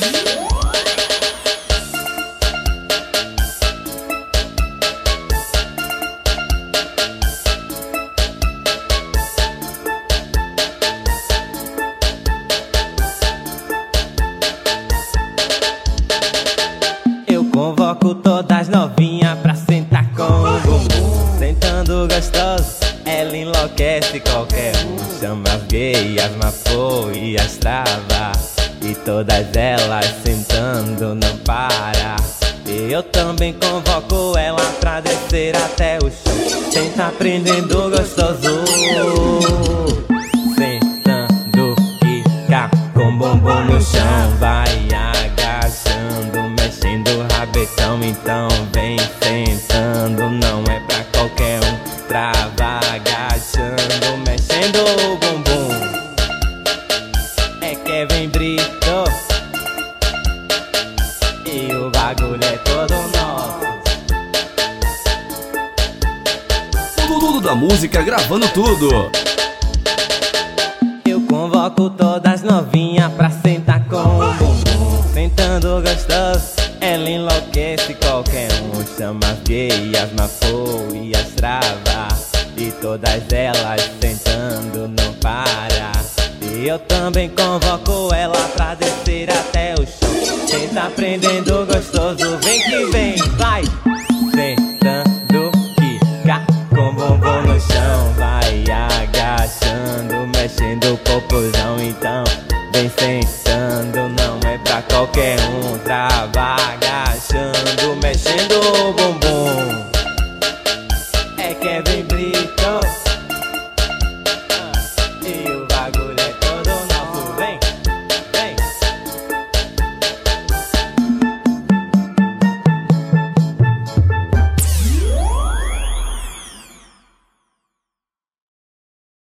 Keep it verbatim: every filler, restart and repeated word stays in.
Convoco todas novinhas pra sentar com o bumbum. Sentando gostoso, ela enlouquece qualquer um. Chama as gays, as mafô e as travas, e todas elas sentando não para. E eu também convoco ela pra descer até o chão. Senta prendendo gostoso, sentando, quica com bumbum no chão. Vai agachando, mexendo o rabetão. Então vem sentando, não é pra qualquer um. Trava agachando, mexendo o bumbum. É Kevin Brito e o bagulho é todo nosso. Tudo da música, gravando tudo. Eu convoco todas novinhas pra sentar com o bumbum. Sentando gostoso, ela enlouquece qualquer um. Chama as gays, as mafô e as travas, e todas elas sentando não para. E eu também convoco ela pra descer até o chão. Senta prendendo gostoso, vem que vem, vai. Sentando, quica com bumbum no chão. Vai agachando, mexendo o popozão. Então vem sentando, não é pra qualquer um. Trava agachando, mexendo o bumbum.